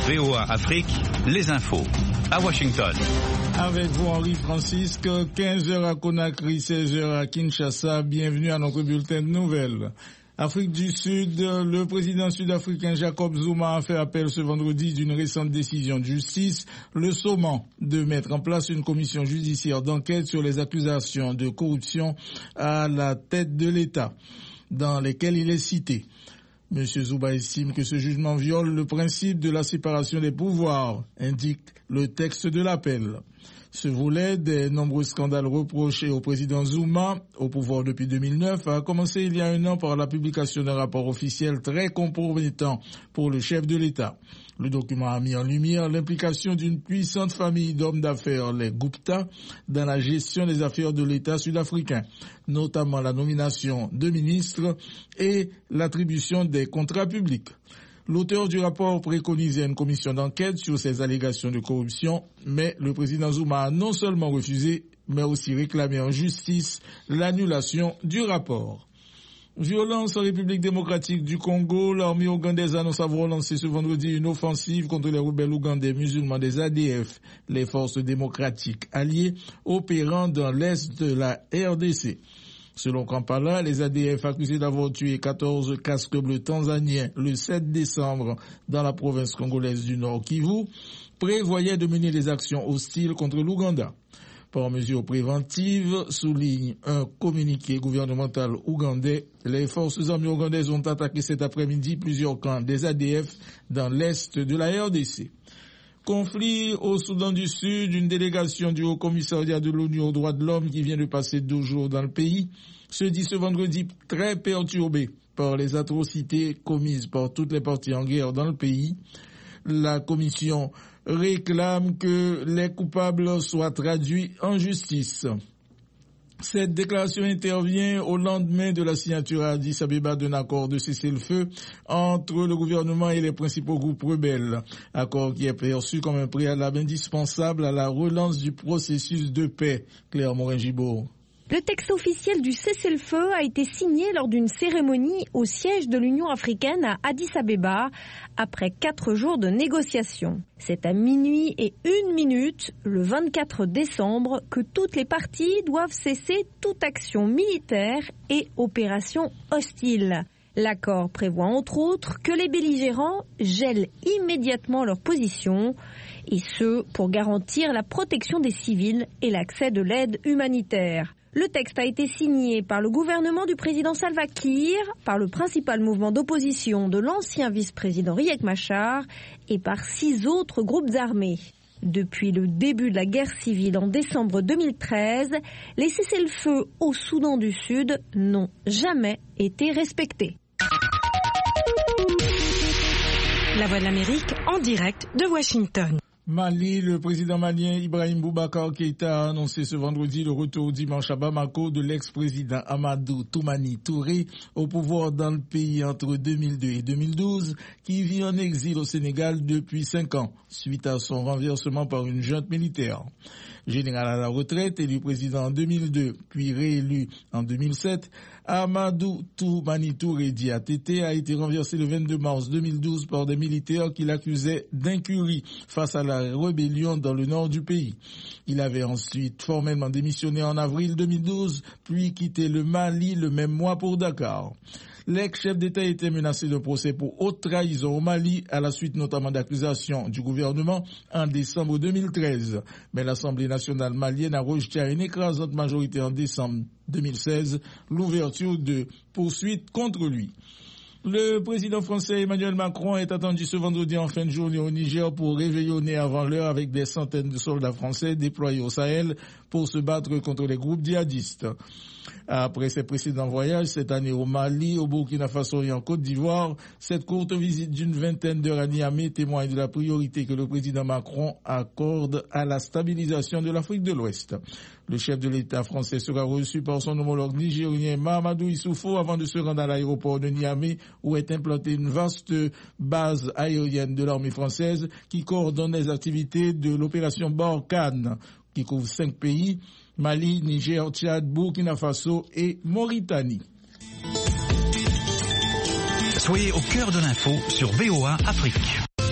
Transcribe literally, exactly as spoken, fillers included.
V O A Afrique, les infos. À Washington. Avec vous, Henri Francisque, quinze heures à Conakry, seize heures à Kinshasa. Bienvenue à notre bulletin de nouvelles. Afrique du Sud, le président sud-africain Jacob Zuma a fait appel ce vendredi d'une récente décision de justice, le sommant de mettre en place une commission judiciaire d'enquête sur les accusations de corruption à la tête de l'État, dans lesquelles il est cité. M. Zuma estime que ce jugement viole le principe de la séparation des pouvoirs, indique le texte de l'appel. Ce volet des nombreux scandales reprochés au président Zuma, au pouvoir depuis deux mille neuf, a commencé il y a un an par la publication d'un rapport officiel très compromettant pour le chef de l'État. Le document a mis en lumière l'implication d'une puissante famille d'hommes d'affaires, les Gupta, dans la gestion des affaires de l'État sud-africain, notamment la nomination de ministres et l'attribution des contrats publics. L'auteur du rapport préconisait une commission d'enquête sur ces allégations de corruption, mais le président Zuma a non seulement refusé, mais aussi réclamé en justice l'annulation du rapport. Violence en République démocratique du Congo, l'armée ougandaise annonce avoir lancé ce vendredi une offensive contre les rebelles ougandais musulmans des A D F, les forces démocratiques alliées opérant dans l'est de la R D C. Selon Kampala, les A D F accusés d'avoir tué quatorze casques bleus tanzaniens le sept décembre dans la province congolaise du Nord Kivu prévoyaient de mener des actions hostiles contre l'Ouganda. Par mesure préventive, souligne un communiqué gouvernemental ougandais, les forces armées ougandaises ont attaqué cet après-midi plusieurs camps des A D F dans l'est de la R D C. Conflit au Soudan du Sud, une délégation du Haut-Commissariat de l'ONU aux droits de l'homme qui vient de passer deux jours dans le pays se dit ce vendredi très perturbée par les atrocités commises par toutes les parties en guerre dans le pays. La commission réclame que les coupables soient traduits en justice. Cette déclaration intervient au lendemain de la signature à Addis Abeba d'un accord de cessez-le-feu entre le gouvernement et les principaux groupes rebelles. Accord qui est perçu comme un préalable indispensable à la relance du processus de paix. Claire Morin-Gibault. Le texte officiel du cessez-le-feu a été signé lors d'une cérémonie au siège de l'Union africaine à Addis Abeba après quatre jours de négociations. C'est à minuit et une minute, le vingt-quatre décembre, que toutes les parties doivent cesser toute action militaire et opération hostile. L'accord prévoit entre autres que les belligérants gèlent immédiatement leur position, et ce pour garantir la protection des civils et l'accès de l'aide humanitaire. Le texte a été signé par le gouvernement du président Salva Kiir, par le principal mouvement d'opposition de l'ancien vice-président Riek Machar et par six autres groupes armés. Depuis le début de la guerre civile en décembre deux mille treize, les cessez-le-feu au Soudan du Sud n'ont jamais été respectés. La Voix de l'Amérique en direct de Washington. Mali, le président malien Ibrahim Boubacar Keïta a annoncé ce vendredi le retour dimanche à Bamako de l'ex-président Amadou Toumani Touré au pouvoir dans le pays entre deux mille deux et deux mille douze, qui vit en exil au Sénégal depuis cinq ans, suite à son renversement par une junte militaire. Général à la retraite, élu président en deux mille deux, puis réélu en deux mille sept, Amadou Toumani Touré dit A T T a été renversé le vingt-deux mars deux mille douze par des militaires qui l'accusaient d'incurie face à la rébellion dans le nord du pays. Il avait ensuite formellement démissionné en avril deux mille douze, puis quitté le Mali le même mois pour Dakar. L'ex-chef d'État était menacé de procès pour haute trahison au Mali, à la suite notamment d'accusations du gouvernement en décembre deux mille treize. Mais l'Assemblée nationale malienne a rejeté à une écrasante majorité en décembre deux mille seize l'ouverture de poursuites contre lui. Le président français Emmanuel Macron est attendu ce vendredi en fin de journée au Niger pour réveillonner avant l'heure avec des centaines de soldats français déployés au Sahel pour se battre contre les groupes djihadistes. Après ses précédents voyages cette année au Mali, au Burkina Faso et en Côte d'Ivoire, cette courte visite d'une vingtaine d'heures à Niamey témoigne de la priorité que le président Macron accorde à la stabilisation de l'Afrique de l'Ouest. Le chef de l'État français sera reçu par son homologue nigérien Mahamadou Issoufou avant de se rendre à l'aéroport de Niamey où est implantée une vaste base aérienne de l'armée française qui coordonne les activités de l'opération Barkhane qui couvre cinq pays, Mali, Niger, Tchad, Burkina Faso et Mauritanie. Soyez au cœur de l'info sur V O A Afrique.